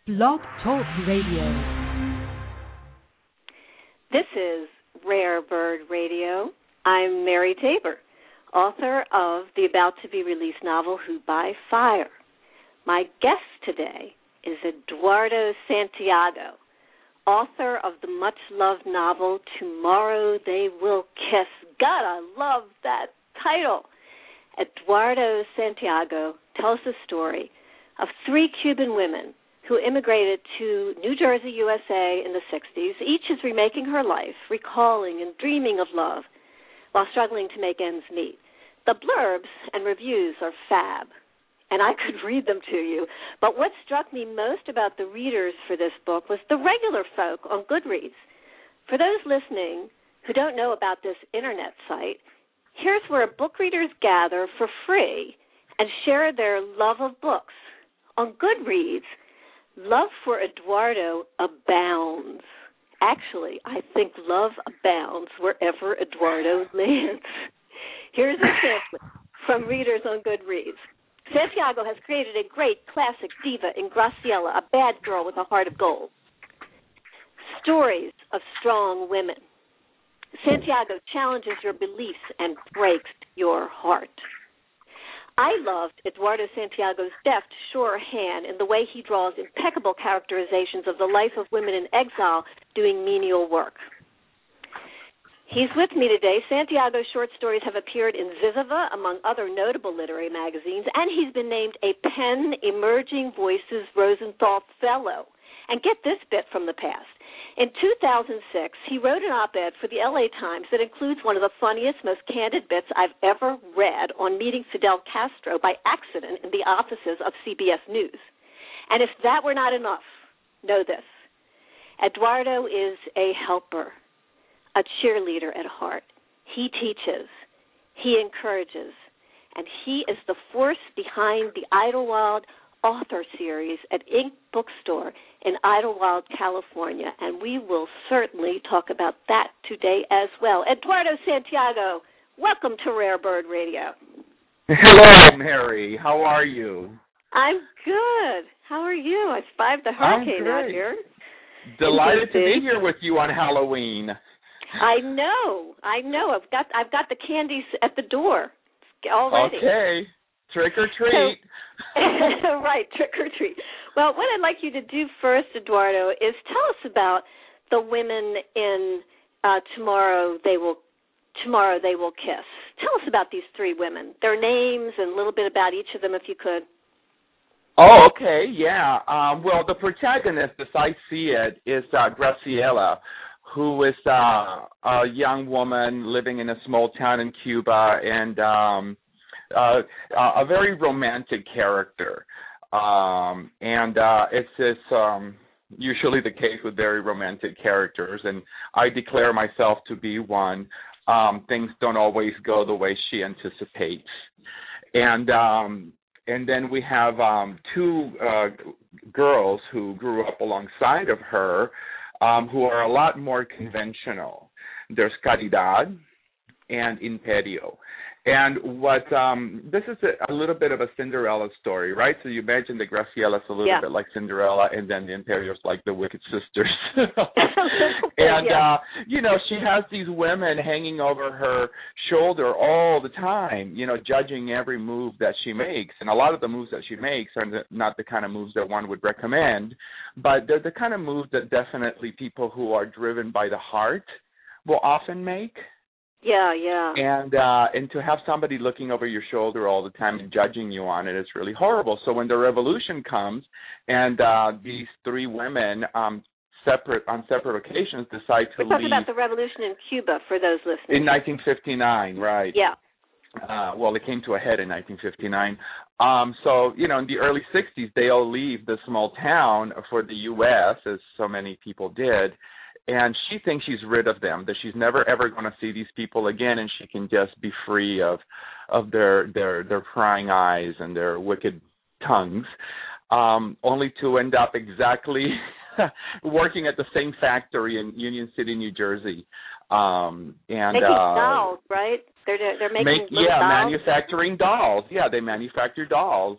Blog Talk Radio. This is Rare Bird Radio. I'm Mary Tabor, author of the about-to-be-released novel Who by Fire. My guest today is Eduardo Santiago, author of the much-loved novel Tomorrow They Will Kiss. God, I love that title. Eduardo Santiago tells the story of three Cuban women who immigrated to New Jersey, USA in the 60s. Each is remaking her life, recalling and dreaming of love while struggling to make ends meet. The blurbs and reviews are fab, and I could read them to you. But what struck me most about the readers for this book was the regular folk on Goodreads. For those listening who don't know about this internet site, here's where book readers gather for free and share their love of books. On Goodreads, love for Eduardo abounds. Actually, I think love abounds wherever Eduardo lands. Here's a sample from readers on Goodreads. Santiago has created a great classic diva in Graciela, a bad girl with a heart of gold. Stories of strong women. Santiago challenges your beliefs and breaks your heart. I loved Eduardo Santiago's deft, sure hand in the way he draws impeccable characterizations of the life of women in exile doing menial work. He's with me today. Santiago's short stories have appeared in Viviva, among other notable literary magazines, and he's been named a PEN Emerging Voices Rosenthal Fellow. And get this bit from the past. In 2006, he wrote an op-ed for the LA Times that includes one of the funniest, most candid bits I've ever read on meeting Fidel Castro by accident in the offices of CBS News. And if that were not enough, know this. Eduardo is a helper, a cheerleader at heart. He teaches, he encourages, and he is the force behind the Idlewild author series at Ink Bookstore in Idlewild, California, and we will certainly talk about that today as well. Eduardo Santiago, welcome to Rare Bird Radio. Hello, Mary. How are you? I'm good. How are you? I survived the hurricane out here. Delighted to be here with you on Halloween. I know. I've got the candies at the door already. Okay. Trick or treat. So, right, trick or treat. Well, what I'd like you to do first, Eduardo, is tell us about the women in Tomorrow They Will Kiss. Tell us about these three women, their names, and a little bit about each of them, if you could. Oh, okay, yeah. Well, the protagonist, as I see it, is Graciela, who is a young woman living in a small town in Cuba, and a very romantic character, and it's usually the case with very romantic characters, and I declare myself to be one. Things don't always go the way she anticipates, and then we have two girls who grew up alongside of her, who are a lot more conventional. There's Caridad and Imperio. And what this is a little bit of a Cinderella story, right? So you imagine that Graciela's a little bit like Cinderella, and then the Imperio's like the Wicked Sisters. And, she has these women hanging over her shoulder all the time, judging every move that she makes. And a lot of the moves that she makes are not the kind of moves that one would recommend, but they're the kind of moves that definitely people who are driven by the heart will often make. Yeah. And to have somebody looking over your shoulder all the time and judging you on it is really horrible. So when the revolution comes and these three women on separate occasions decide to leave. We're talking about the revolution in Cuba for those listening. In 1959, right. Yeah. Well, it came to a head in 1959. So, in the early 60s, they all leave the small town for the U.S., as so many people did. And she thinks she's rid of them, that she's never, ever going to see these people again, and she can just be free of their prying eyes and their wicked tongues, only to end up exactly working at the same factory in Union City, New Jersey. And making dolls, right? They're making dolls? manufacturing dolls. Yeah, they manufacture dolls.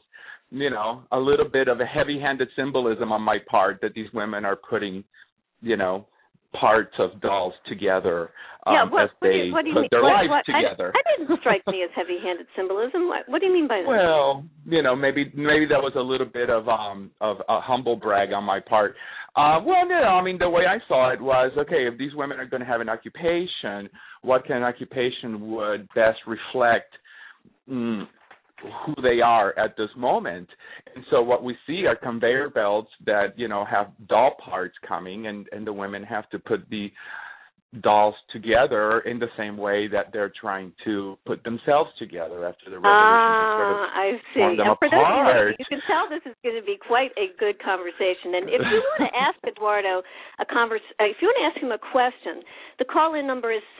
a little bit of a heavy-handed symbolism on my part that these women are putting, parts of dolls together as they put their lives together. That didn't strike me as heavy-handed symbolism. What do you mean by that? Well, maybe that was a little bit of a humble brag on my part. The way I saw it was, okay, if these women are going to have an occupation, what kind of occupation would best reflect who they are at this moment? And so what we see are conveyor belts that, have doll parts coming, and the women have to put the dolls together in the same way that they're trying to put themselves together after the revolution. I see. Torn them for apart. Those you can tell this is going to be quite a good conversation. And if you want to ask Eduardo if you want to ask him a question, the call-in number is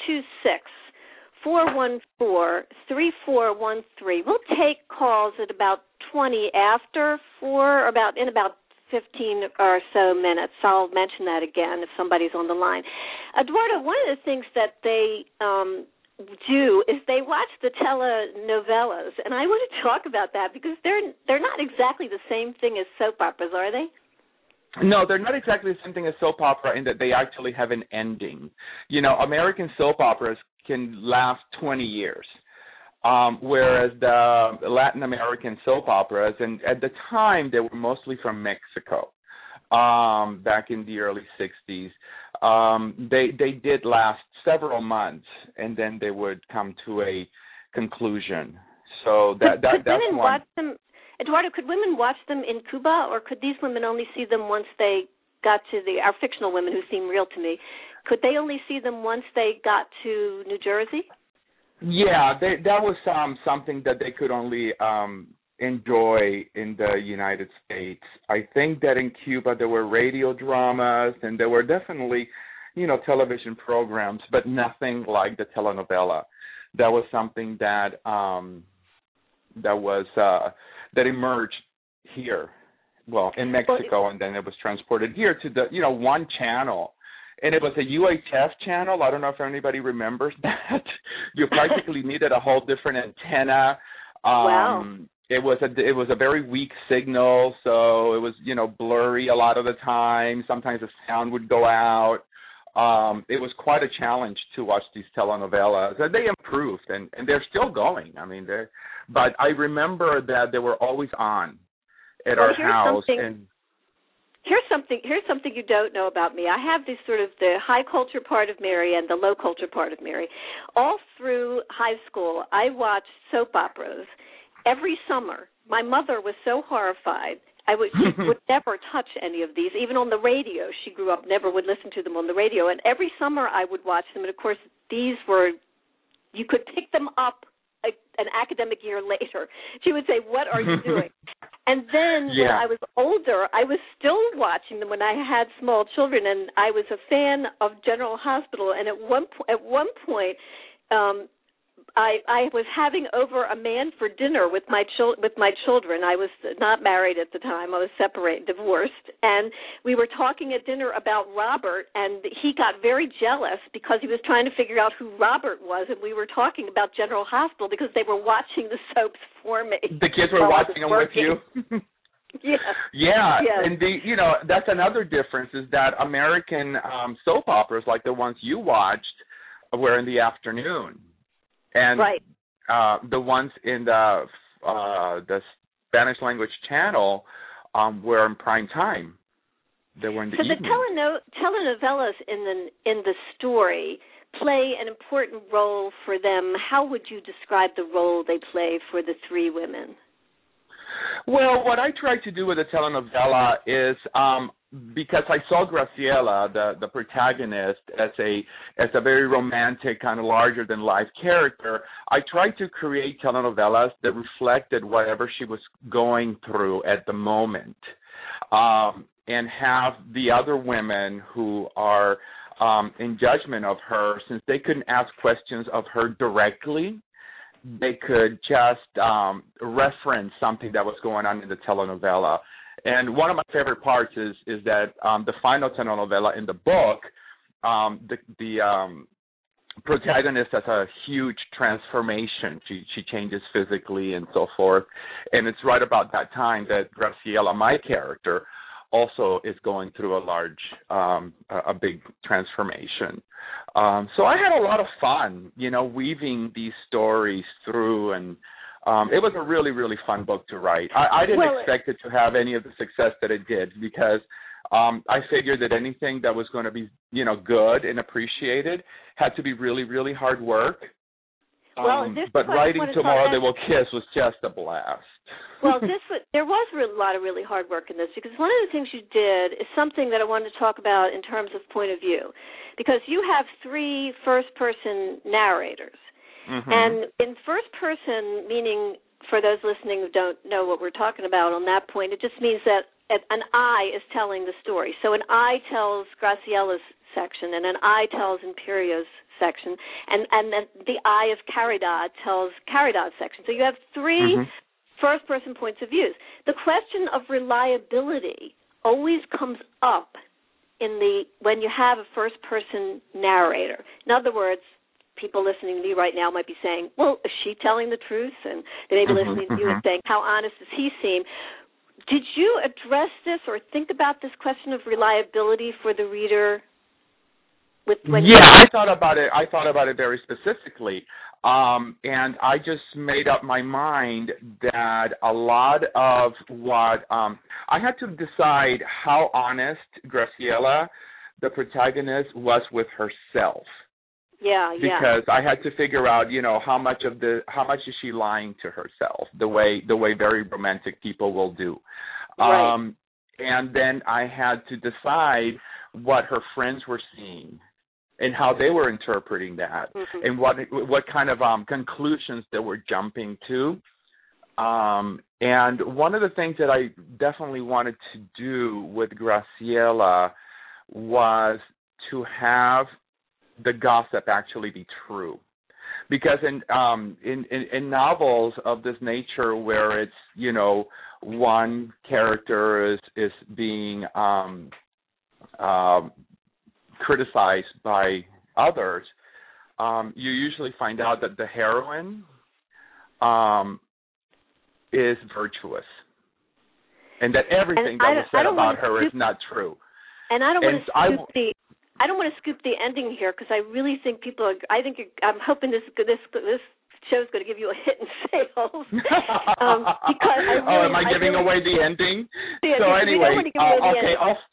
626-414-3413. We'll take calls at about 20 after 4, in about 15 or so minutes. I'll mention that again if somebody's on the line. Eduardo, one of the things that they do is they watch the telenovelas, and I want to talk about that because they're not exactly the same thing as soap operas, are they? No, they're not exactly the same thing as soap opera in that they actually have an ending. American soap operas can last 20 years. Whereas the Latin American soap operas, and at the time they were mostly from Mexico, back in the early 60s, they did last several months, and then they would come to a conclusion. So that's one. Eduardo, could women watch them in Cuba, or could these women only see them once they got to our fictional women who seem real to me? Could they only see them once they got to New Jersey? Yeah, that was something that they could only enjoy in the United States. I think that in Cuba there were radio dramas and there were definitely, television programs, but nothing like the telenovela. That was something that that emerged here, in Mexico, and then it was transported here to the one channel. And it was a UHF channel. I don't know if anybody remembers that. You practically needed a whole different antenna. Wow. It was a very weak signal, so it was blurry a lot of the time. Sometimes the sound would go out. It was quite a challenge to watch these telenovelas. They improved, and they're still going. But I remember that they were always on at our house. Here's something you don't know about me. I have this sort of the high culture part of Mary and the low culture part of Mary. All through high school, I watched soap operas every summer. My mother was so horrified. She would never touch any of these, even on the radio. She grew up, never would listen to them on the radio. And every summer I would watch them. And, of course, you could pick them up an academic year later. She would say, "What are you doing?" And then when I was older, I was still watching them when I had small children, and I was a fan of General Hospital. And at one point, I was having over a man for dinner with my children. I was not married at the time. I was divorced, and we were talking at dinner about Robert, and he got very jealous because he was trying to figure out who Robert was, and we were talking about General Hospital because they were watching the soaps for me. The kids were watching them with you? Yeah. And that's another difference is that American soap operas, like the ones you watched, were in the afternoon. And the ones in the Spanish language channel were in prime time. They were in the evening. So the telenovelas in the story play an important role for them. How would you describe the role they play for the three women? Well, what I try to do with a telenovela is because I saw Graciela, the protagonist, as a very romantic, kind of larger-than-life character, I tried to create telenovelas that reflected whatever she was going through at the moment, and have the other women who are in judgment of her, since they couldn't ask questions of her directly, they could just reference something that was going on in the telenovela. And one of my favorite parts is that the final telenovela in the book, protagonist has a huge transformation. She changes physically and so forth. And it's right about that time that Graciela, my character, also is going through a big transformation. So I had a lot of fun, weaving these stories through, and it was a really, really fun book to write. I didn't expect it to have any of the success that it did, because I figured that anything that was going to be, good and appreciated had to be really, really hard work. But writing Tomorrow They Will Kiss was just a blast. Well, there was a lot of really hard work in this, because one of the things you did is something that I wanted to talk about in terms of point of view, because you have 3 first-person narrators. Mm-hmm. And in first person, meaning for those listening who don't know what we're talking about on that point, it just means that an I is telling the story. So an I tells Graciela's section, and an I tells Imperio's section, and then the I of Caridad tells Caridad's section. So you have 3 first-person points of views. The question of reliability always comes up when you have a first-person narrator. In other words, people listening to me right now might be saying, well, is she telling the truth? And they may be listening to you and saying, how honest does he seem? Did you address this or think about this question of reliability for the reader? I thought about it. I thought about it very specifically. And I just made up my mind that a lot of what I had to decide how honest Graciela, the protagonist, was with herself. Yeah. Because I had to figure out, how much is she lying to herself, the way very romantic people will do. Right. And then I had to decide what her friends were seeing and how they were interpreting that, and what kind of conclusions they were jumping to. And one of the things that I definitely wanted to do with Graciela was to have the gossip actually be true, because in novels of this nature, where it's one character is being criticized by others, you usually find out that the heroine is virtuous, and that everything that was said about her is not true. And I don't want to scoop the ending here, because I really think I'm hoping this show's going to give you a hit in sales. Because am I giving away the ending? Yeah, so anyway, okay,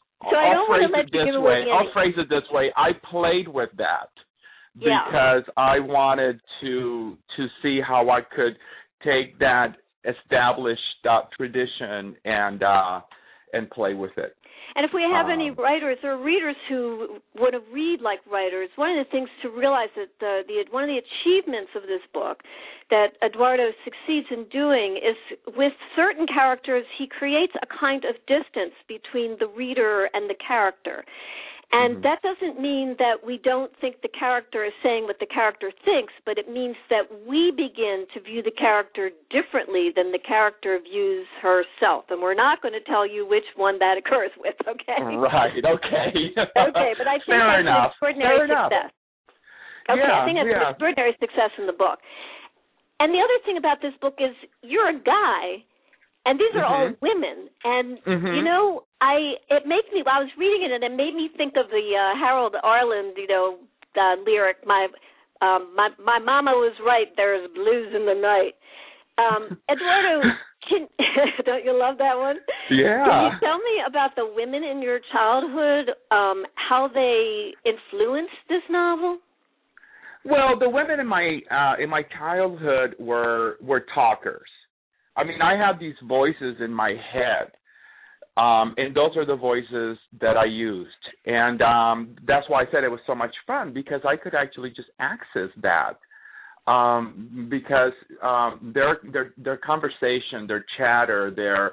I'll phrase it this way. I played with that because I wanted to see how I could take that established tradition and play with it. And if we have any writers or readers who want to read like writers, one of the things to realize that one of the achievements of this book that Eduardo succeeds in doing is, with certain characters, he creates a kind of distance between the reader and the character. And that doesn't mean that we don't think the character is saying what the character thinks, but it means that we begin to view the character differently than the character views herself. And we're not going to tell you which one that occurs with, okay? Right, okay. Okay, but I think that's an extraordinary success. Okay, I think that's an extraordinary success in the book. And the other thing about this book is you're a guy, and these are all women, and it makes me. I was reading it, and it made me think of the Harold Arlen, lyric. My mama was right. There's blues in the night. Eduardo, don't you love that one? Yeah. Can you tell me about the women in your childhood? How they influenced this novel? Well, the women in my childhood were talkers. I mean, I have these voices in my head, and those are the voices that I used. And that's why I said it was so much fun, because I could actually just access that. Because their conversation, their chatter, their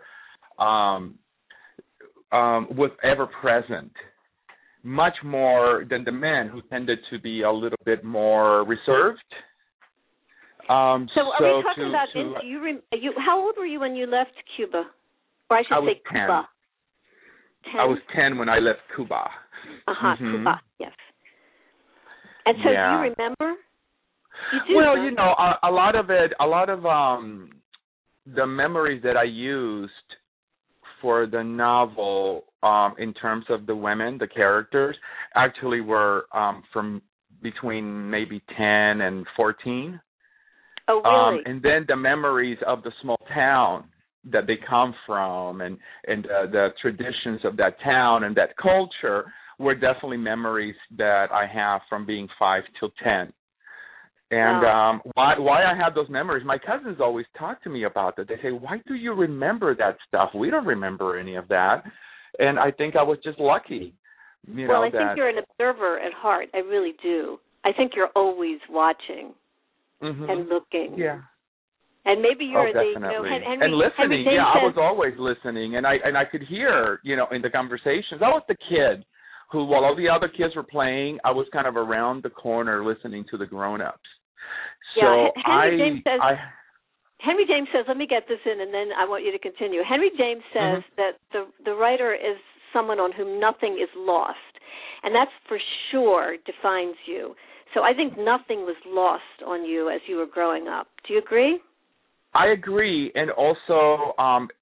was ever present, much more than the men, who tended to be a little bit more reserved. So are we talking about? How old were you when you left Cuba? Or I should say Cuba. 10. I was 10 when I left Cuba. Cuba, yes. And so, do you remember? You do, well, right? you know, a lot of the memories that I used for the novel, in terms of the women, the characters, actually were from between maybe 10 and 14. Oh, really? And then the memories of the small town that they come from, and the traditions of that town and that culture were definitely memories that I have from being 5 till 10. And why I have those memories, my cousins always talk to me about that. They say, why do you remember that stuff? We don't remember any of that. And I think I was just lucky. Well, I think you're an observer at heart. I really do. I think you're always watching and looking. Yeah. And maybe you're definitely. Henry, and listening. Henry James I was says, always listening, and I could hear, you know, in the conversations. I was the kid who, while all the other kids were playing, I was kind of around the corner listening to the grown-ups. Yeah, So Henry James says, let me get this in, and then I want you to continue. Henry James says that the writer is someone on whom nothing is lost, and that for sure defines you. So I think nothing was lost on you as you were growing up. Do you agree? I agree, and also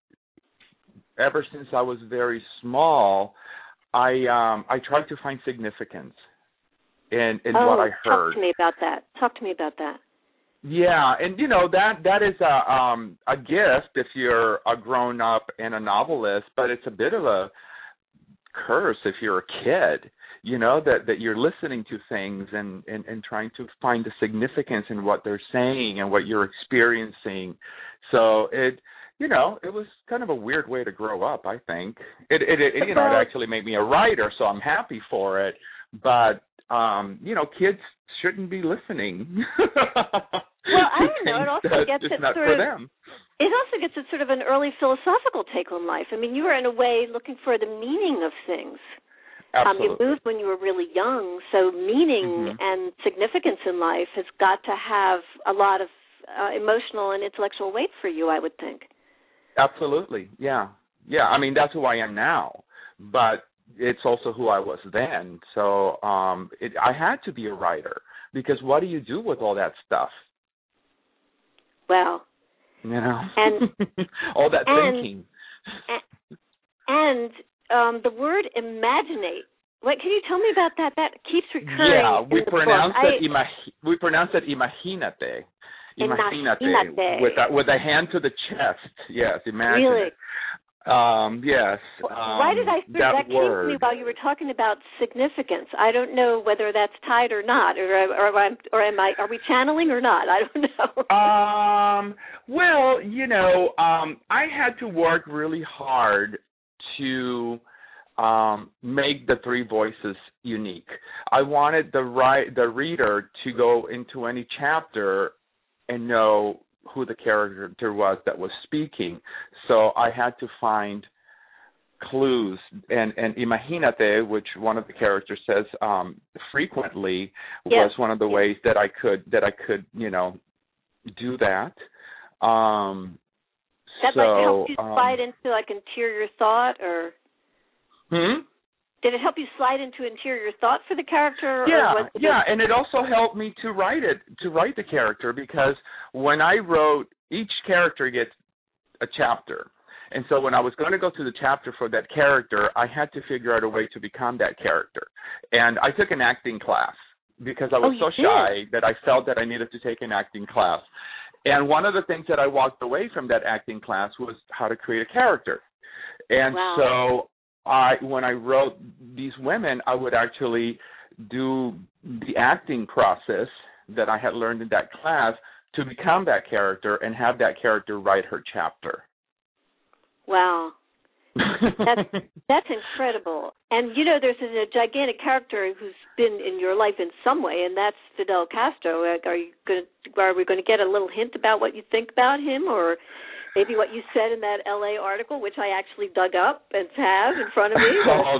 ever since I was very small, I tried to find significance in what I heard. Talk to me about that. Yeah, and you know that is a gift if you're a grown up and a novelist, but it's a bit of a curse if you're a kid. You know, that you're listening to things and trying to find the significance in what they're saying and what you're experiencing. So it was kind of a weird way to grow up, I think. It actually made me a writer, so I'm happy for it. But kids shouldn't be listening. Well, I don't know. It also gets at not for them. It also gets at sort of an early philosophical take on life. I mean, you were in a way looking for the meaning of things. Absolutely. You moved when you were really young, so meaning and significance in life has got to have a lot of emotional and intellectual weight for you, I would think. Absolutely, yeah. I mean, that's who I am now, but it's also who I was then. So I had to be a writer, because what do you do with all that stuff? Well, and all that thinking. And the word imaginate. What can you tell me about that? That keeps recurring. Yeah, we in the pronounce book. it. We pronounce it imagínate. Imagínate. With a hand to the chest. Yes, imagine. Really? It. Yes. Why did I think that came to me while you were talking about significance? I don't know whether that's tied or not, or am I? Are we channeling or not? I don't know. Well, I had to work really hard to make the three voices unique. I wanted the reader to go into any chapter and know who the character was that was speaking. So I had to find clues, and imagínate, which one of the characters says frequently, was one of the ways that I could do that. That helped you slide into interior thought, or? Did it help you slide into interior thought for the character? And it also helped me to write the character, because when I wrote, each character gets a chapter. And so when I was going to go to the chapter for that character, I had to figure out a way to become that character. And I took an acting class, because I was so shy that I felt that I needed to take an acting class. And one of the things that I walked away from that acting class was how to create a character. And so when I wrote these women, I would actually do the acting process that I had learned in that class to become that character and have that character write her chapter. Wow. That's incredible. And, there's a gigantic character who's been in your life in some way, and that's Fidel Castro. Are we going to get a little hint about what you think about him, or maybe what you said in that L.A. article, which I actually dug up and have in front of me?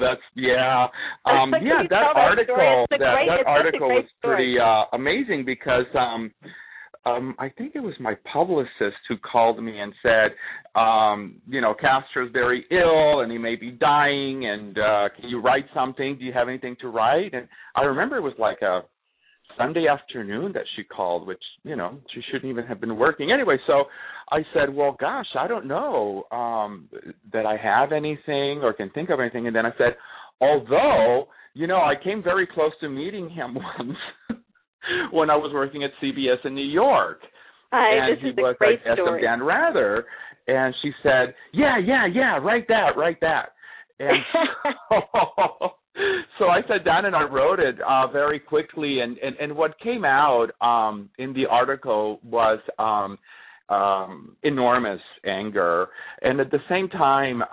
That article was pretty amazing, because I think it was my publicist who called me and said, Castro's very ill and he may be dying, and can you write something? Do you have anything to write? And I remember it was like a Sunday afternoon that she called, which, she shouldn't even have been working. Anyway, so I said, well, gosh, I don't know that I have anything or can think of anything. And then I said, although, I came very close to meeting him once when I was working at CBS in New York. And he was, I guess, of Dan Rather. And she said, yeah, write that. And so I sat down and I wrote it very quickly. And what came out in the article was enormous anger. And at the same time,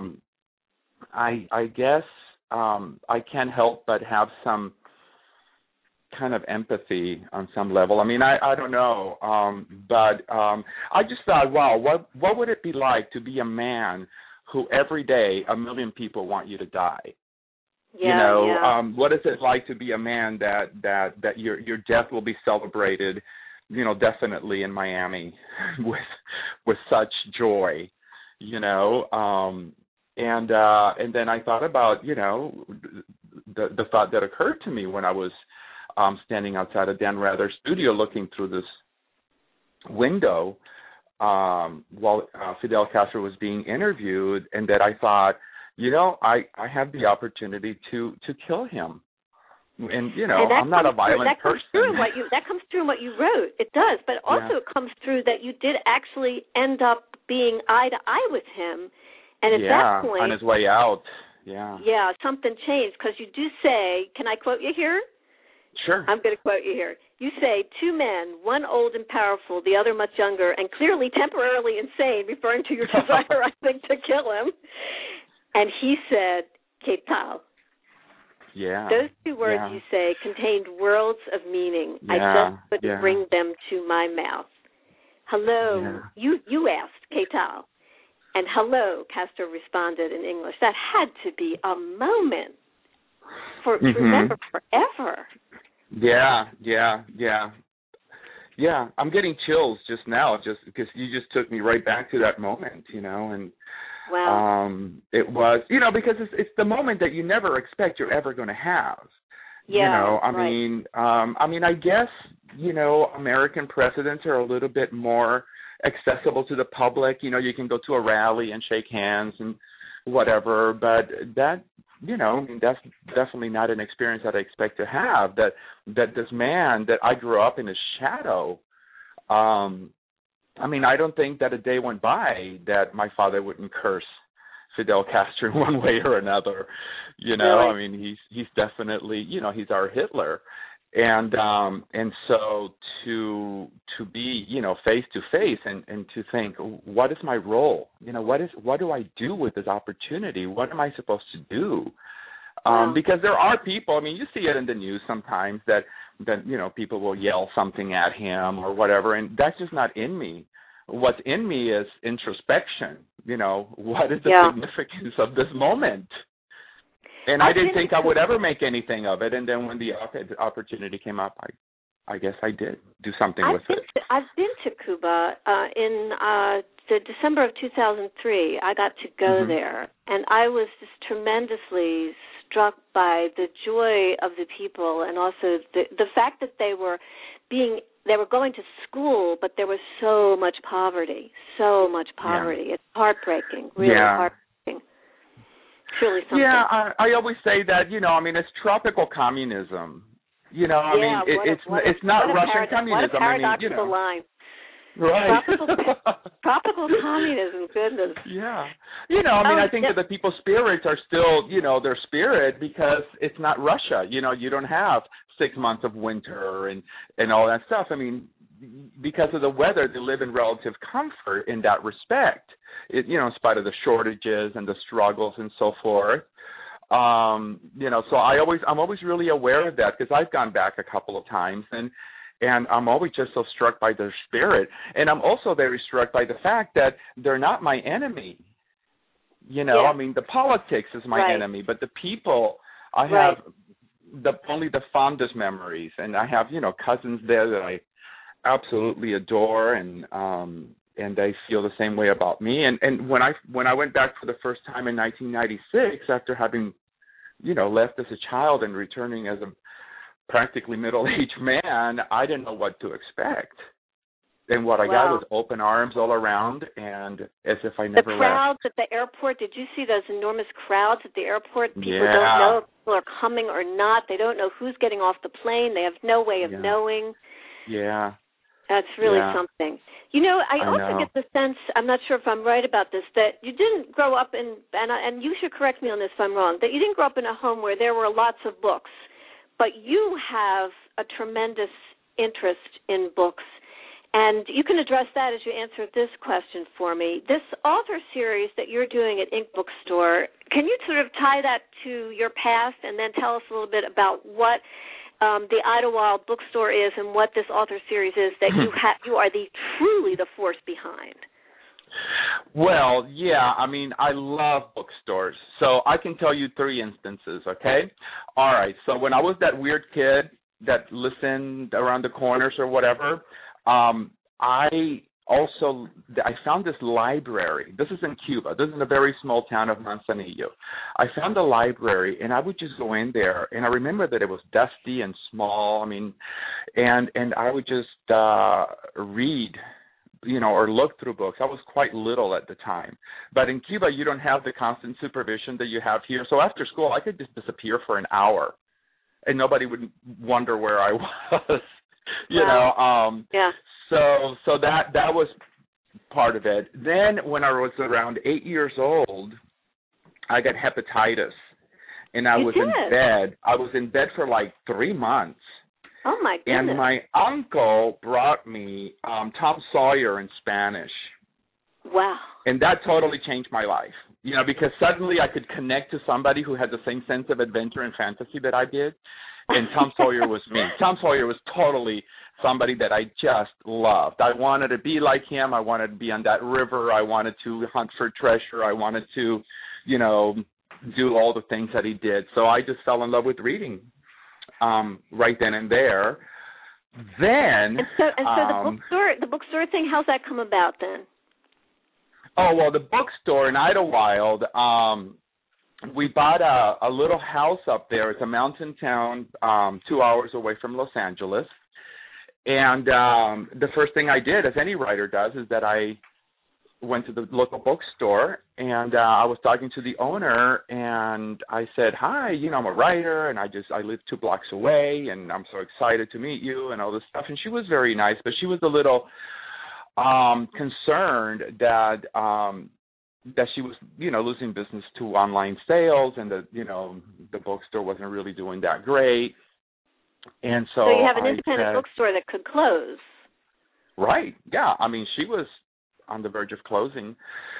I guess I can't help but have some kind of empathy on some level. I mean, I don't know. But I just thought, wow, what would it be like to be a man who every day 1 million people want you to die? What is it like to be a man that your death will be celebrated, definitely in Miami with such joy, and then I thought about, the thought that occurred to me when I was standing outside of Dan Rather's studio looking through this window while Fidel Castro was being interviewed, and that I thought, I have the opportunity to kill him. And, I'm not a violent person. That comes through in what you wrote. It does. But also it comes through that you did actually end up being eye to eye with him. And at that point, on his way out. Yeah, something changed, because you do say, can I quote you here? Sure. I'm going to quote you here. You say, 2 men, one old and powerful, the other much younger, and clearly temporarily insane, referring to your desire, I think, to kill him. And he said, "Que tal?" Yeah. Those 2 words you say contained worlds of meaning. I just couldn't bring them to my mouth. Hello, you asked, "Que tal?" And hello, Castro responded in English. That had to be a moment to remember forever. Yeah. I'm getting chills just now, just because you just took me right back to that moment, and wow. It was, because it's the moment that you never expect you're ever going to have. Yeah, I guess, American presidents are a little bit more accessible to the public. You can go to a rally and shake hands and whatever, but that, that's definitely not an experience that I expect to have, that this man that I grew up in his shadow, I don't think that a day went by that my father wouldn't curse Fidel Castro in one way or another. Really? He's definitely, he's our Hitler. And so to be, face to face and to think, what is my role? What do I do with this opportunity? What am I supposed to do? Because there are people, you see it in the news sometimes that people will yell something at him or whatever, and that's just not in me. What's in me is introspection. What is the significance of this moment? And I didn't think I would ever make anything of it. And then when the opportunity came up, I guess I did do something with it. I've been to Cuba in the December of 2003. I got to go there, and I was just tremendously struck by the joy of the people, and also the fact that they were going to school, but there was so much poverty. Yeah. It's heartbreaking, really heartbreaking. Truly something. Yeah, I always say that, it's tropical communism. It's not Russian communism. What a paradoxical line. Right. Tropical communism, goodness. Yeah. I think that the people's spirits are still, their spirit, because it's not Russia. You don't have 6 months of winter and all that stuff. Because of the weather, they live in relative comfort in that respect. In spite of the shortages and the struggles and so forth. So I'm always really aware of that, because I've gone back a couple of times and I'm always just so struck by their spirit. And I'm also very struck by the fact that they're not my enemy. The politics is my enemy, but the people, I have only the fondest memories, and I have, cousins there that I absolutely adore, and they feel the same way about me. And when I went back for the first time in 1996, after having, left as a child and returning as a practically middle-aged man, I didn't know what to expect. And what I got was open arms all around, and as if I never left. The crowds at the airport, did you see those enormous crowds at the airport? People don't know if people are coming or not. They don't know who's getting off the plane. They have no way of knowing. Yeah. That's really something. You know, I also get the sense, I'm not sure if I'm right about this, that you didn't grow up in, and you should correct me on this if I'm wrong, that you didn't grow up in a home where there were lots of books, but you have a tremendous interest in books. And you can address that as you answer this question for me. This author series that you're doing at Ink Bookstore, can you sort of tie that to your past and then tell us a little bit about what the Idlewild Bookstore is and what this author series is that you are truly the force behind? Well, yeah, I mean, I love bookstores. So I can tell you 3 instances, okay? All right, so when I was that weird kid that listened around the corners or whatever, I found this library. This is in Cuba. This is in a very small town of Manzanillo. I found a library, and I would just go in there, and I remember that it was dusty and small. I mean, and I would just read, or look through books. I was quite little at the time. But in Cuba, you don't have the constant supervision that you have here. So after school, I could just disappear for an hour, and nobody would wonder where I was. So that was part of it. Then when I was around 8 years old, I got hepatitis, and I was in bed. I was in bed for like 3 months. Oh my goodness! And my uncle brought me Tom Sawyer in Spanish. Wow! And that totally changed my life. Because suddenly I could connect to somebody who had the same sense of adventure and fantasy that I did. And Tom Sawyer was me. Tom Sawyer was totally somebody that I just loved. I wanted to be like him. I wanted to be on that river. I wanted to hunt for treasure. I wanted to, do all the things that he did. So I just fell in love with reading right then and there. Then the bookstore thing, how's that come about then? Oh, well, the bookstore in Idlewild, we bought a little house up there. It's a mountain town 2 hours away from Los Angeles. And the first thing I did, as any writer does, is that I went to the local bookstore, and I was talking to the owner, and I said, hi, I'm a writer, and I live 2 blocks away, and I'm so excited to meet you and all this stuff. And she was very nice, but she was a little concerned that she was, losing business to online sales, and that, the bookstore wasn't really doing that great. And so you have an independent bookstore that could close. Right. Yeah. I mean, she was on the verge of closing.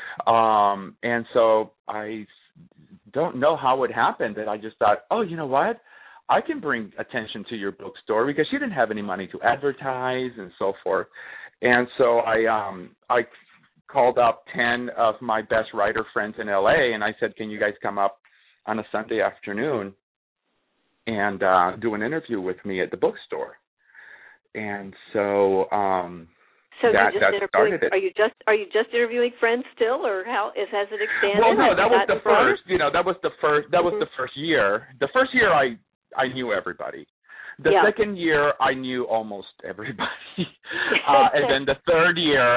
And so I don't know how it happened that I just thought, oh, you know what? I can bring attention to your bookstore, because she didn't have any money to advertise and so forth. And so I called up 10 of my best writer friends in LA, and I said, can you guys come up on a Sunday afternoon and do an interview with me at the bookstore? And so that started it. Are you just interviewing friends still, or has it expanded? Well, no, that was the first. That was the first year. The first year I knew everybody. The second year I knew almost everybody. And then the third year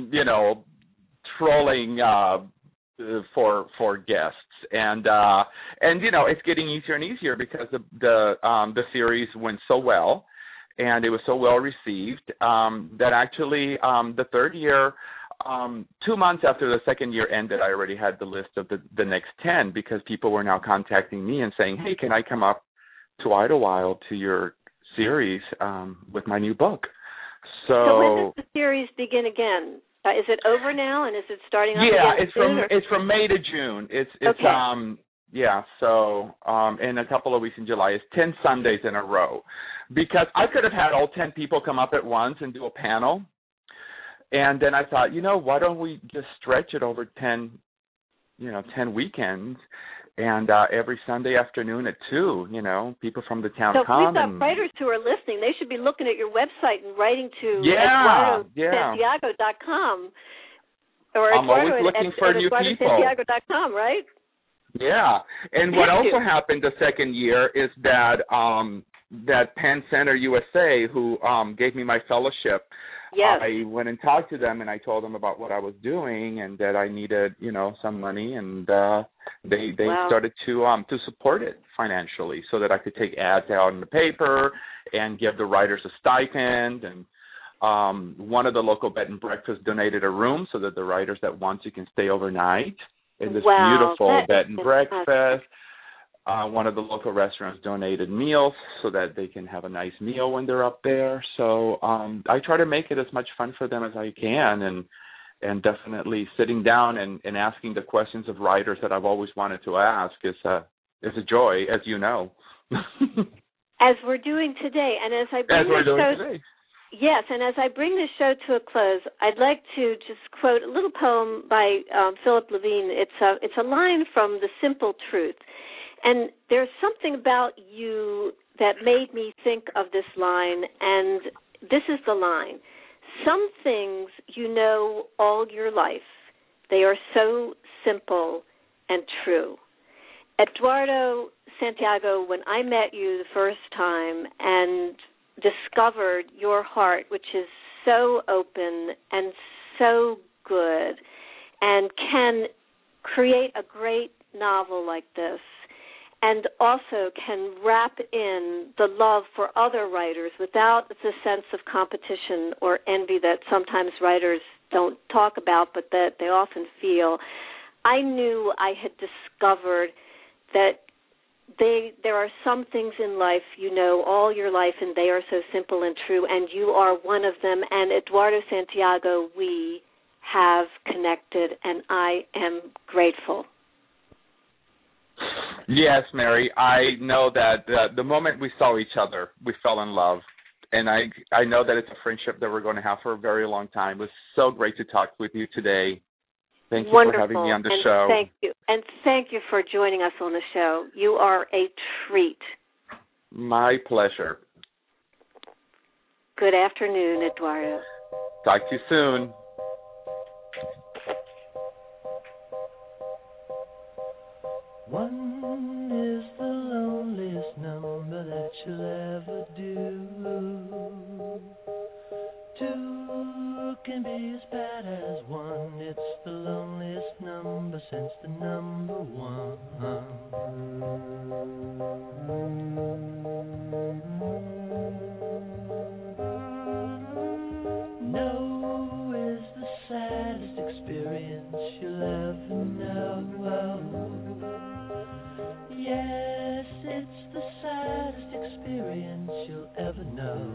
trolling for guests. And it's getting easier and easier because the series went so well, and it was so well received that actually the third year, 2 months after the second year ended, I already had the list of the next 10, because people were now contacting me and saying, hey, can I come up to Idlewild to your series with my new book? So when does the series begin again? Is it over now, and is it starting up again soon? It's from May to June. It's okay. So in a couple of weeks in July. It's 10 Sundays in a row, because I could have had all 10 people come up at once and do a panel, and then I thought, why don't we just stretch it over 10 weekends, and every Sunday afternoon at 2, people from the town come. So we've got writers who are listening. They should be looking at your website and writing to EduardoSantiago.com. Or I'm always looking for new people. EduardoSantiago.com, right? Yeah. And what also happened the second year is that that Penn Center USA who gave me my fellowship. Yes. I went and talked to them, and I told them about what I was doing and that I needed, some money, and they Wow. started to support it financially so that I could take ads out in the paper and give the writers a stipend. And one of the local bed and breakfasts donated a room so that the writers that want to can stay overnight in this beautiful bed and breakfast. One of the local restaurants donated meals so that they can have a nice meal when they're up there. So I try to make it as much fun for them as I can, and definitely sitting down and asking the questions of writers that I've always wanted to ask is a joy, as you know. As we're doing today, and as I bring today. Yes, and as I bring this show to a close, I'd like to just quote a little poem by Philip Levine. It's a line from The Simple Truth. And there's something about you that made me think of this line, and this is the line. Some things you know all your life. They are so simple and true. Eduardo Santiago, when I met you the first time and discovered your heart, which is so open and so good and can create a great novel like this, and also can wrap in the love for other writers without the sense of competition or envy that sometimes writers don't talk about but that they often feel. I knew I had discovered that there are some things in life you know all your life, and they are so simple and true, and you are one of them. And Eduardo Santiago, we have connected, and I am grateful. Yes, Mary, I know that the moment we saw each other, we fell in love. And I know that it's a friendship that we're going to have for a very long time. It was so great to talk with you today. Thank you for having me on the show. Thank you. And thank you for joining us on the show. You are a treat. My pleasure. Good afternoon, Eduardo. Talk to you soon. One is the loneliest number that you'll ever do. Two can be as bad as one. It's the loneliest number since the number one. No is the saddest experience you'll ever know. Yes, it's the saddest experience you'll ever know.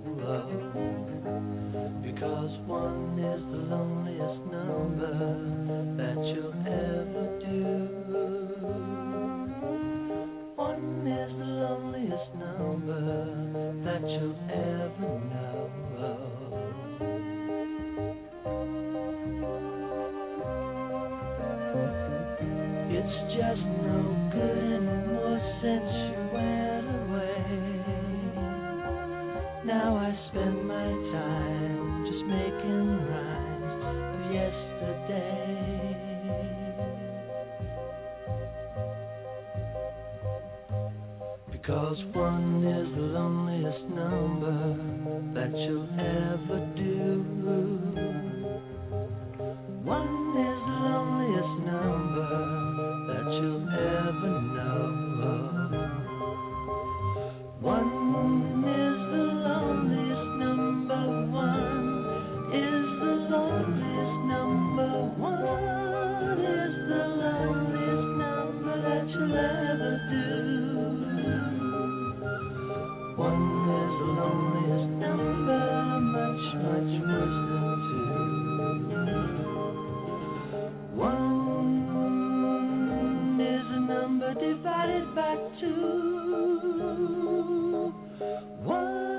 Because one is the loneliest number that you'll ever do. One is the loneliest number that you'll ever know. It's just no good anymore since you went away. Now I spend my time just making rhymes of yesterday. Because one is the loneliest number that you'll ever do. One is the loneliest number that you'll ever know. One is the loneliest number. One is the loneliest number. One is the loneliest number that you'll ever do. One is the loneliest number, much, much worse than two. One is a number divided by two. One